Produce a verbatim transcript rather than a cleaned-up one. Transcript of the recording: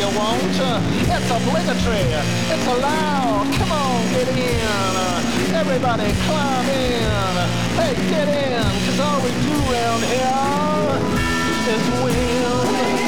you won't. It's obligatory, it's allowed. Come on, get in. Everybody climb in. Hey, get in, cause all we do around here is win.